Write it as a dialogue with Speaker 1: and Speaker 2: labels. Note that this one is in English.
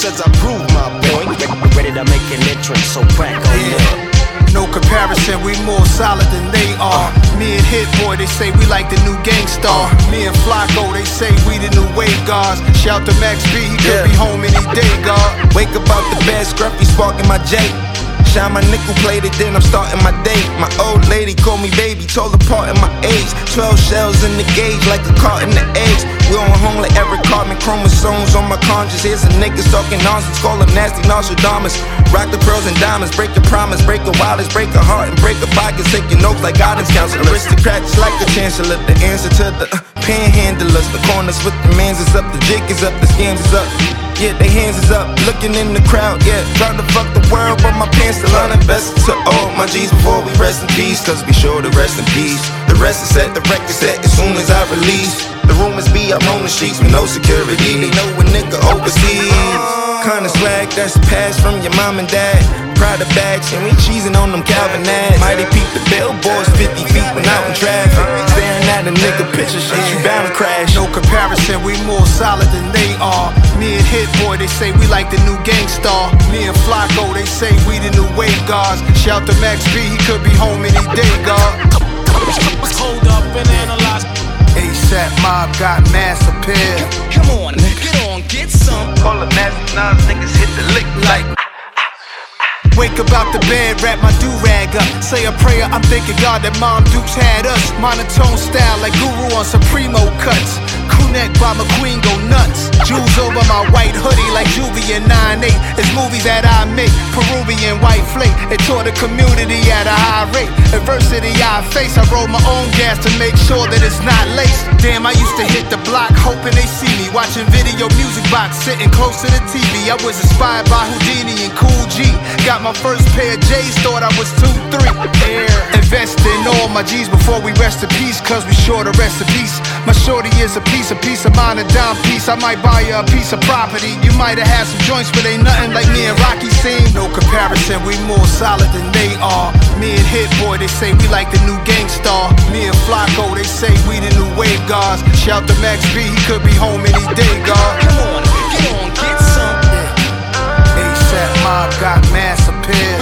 Speaker 1: as I prove my point. Ready to make an entrance, so crack on up.
Speaker 2: No comparison, we more solid than they are. Me and Hit Boy, they say we like the new Gangstar. Me and Flacco, they say we the new wave guards. Shout to Max B, he could be home any day, God.
Speaker 3: Wake up out the bed, scruffy sparking my J. Shine my nickel plated, then I'm starting my day. My old lady called me baby, told apart in my age. 12 shells in the gauge, like a carton of eggs. We on home like Eric Cartman, chromosomes on my conscience. Here's some niggas talking nonsense, call them nasty Nostradamus. Rock the pearls and diamonds, break your promise, break your wallets, break a heart and break a pocket. Taking notes like guidance counselors. Aristocrats like the chancellor, the answer to the panhandlers. The corners with the mans is up, the jig is up, the scams is up. Yeah, they hands is up, looking in the crowd, yeah. Trying to fuck the world, but my pants still uninvested. To all my G's before we rest in peace, cause we sure to rest in peace. The rest is set, the record set as soon as I release. The rumors be up on the streets with no security. They know a nigga overseas. Kinda swag that's passed from your mom and dad. Prada bags, and we cheesing on them Calvin ads. Mighty peep the billboards 50 feet when out in traffic. Staring at a nigga picture, shit, you bound to crash.
Speaker 2: No comparison, we more solid than they are. Me and Hit Boy, they say we like the new Gangstar. Me and Flacco, they say we the new wave guards. Shout to Max B, he could be home any day, God.
Speaker 1: Hold up and analyze.
Speaker 2: ASAP Mob got mass appeal.
Speaker 1: Come on, get on, get some.
Speaker 3: Call them nasty Nas, niggas hit the lick like.
Speaker 2: Wake up out the bed, wrap my do-rag up. Say a prayer, I'm thanking God that Mom Dukes had us. Monotone style like Guru on Supremo cuts. Crew neck by McQueen go nuts. Jewels over my white hoodie like Juvie and 9-8. It's movies that I make, Peruvian white flake. It taught the community at a high rate. Adversity I face, I roll my own gas to make sure that it's not laced. Damn, I used to hit the block hoping they see me. Watching video music box, sitting close to the TV. I was inspired by Houdini and Cool G. Got my first pair of J's, thought I was 2-3. Invest in all my G's before we rest in peace, cause we sure to rest in peace. My shorty is a piece of mine, a dime piece. I might buy you a piece of property. You might have had some joints, but ain't nothing like me and Rocky seen. No comparison, we more solid than they are. Me and Hit Boy, they say we like the new Gangstar. Me and Flacco, they say we the new wave guards. Shout to Max B, he could be home any day, God.
Speaker 1: Come on, get some.
Speaker 2: ASAP Mob got mass appeal.